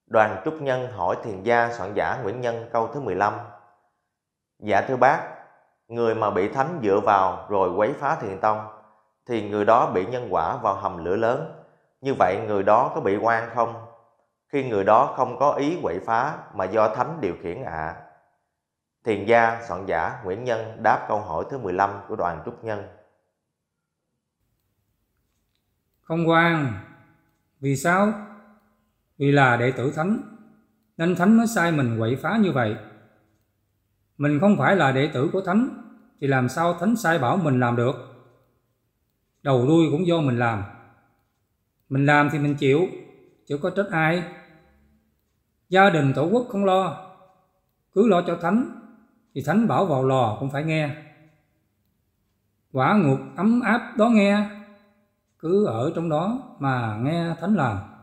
Đoàn Trúc Nhân hỏi thiền gia Soạn Giả Nguyễn Nhân câu thứ 15: Dạ thưa bác, người mà bị thánh dựa vào rồi quấy phá thiền tông thì người đó bị nhân quả vào hầm lửa lớn. Như vậy người đó có bị oan không? Khi người đó không có ý quậy phá mà do thánh điều khiển ạ. Thiền gia Soạn Giả Nguyễn Nhân đáp câu hỏi thứ 15 của Đoàn Trúc Nhân. Không oan. Vì sao? Vì là đệ tử thánh, nên thánh mới sai mình quậy phá như vậy. Mình không phải là đệ tử của thánh, thì làm sao thánh sai bảo mình làm được? Đầu đuôi cũng do mình làm. Mình làm thì mình chịu, chứ có trách ai. Gia đình tổ quốc không lo, cứ lo cho thánh, thì thánh bảo vào lò cũng phải nghe. Quả ngục ấm áp đó nghe, cứ ở trong đó mà nghe thánh làm.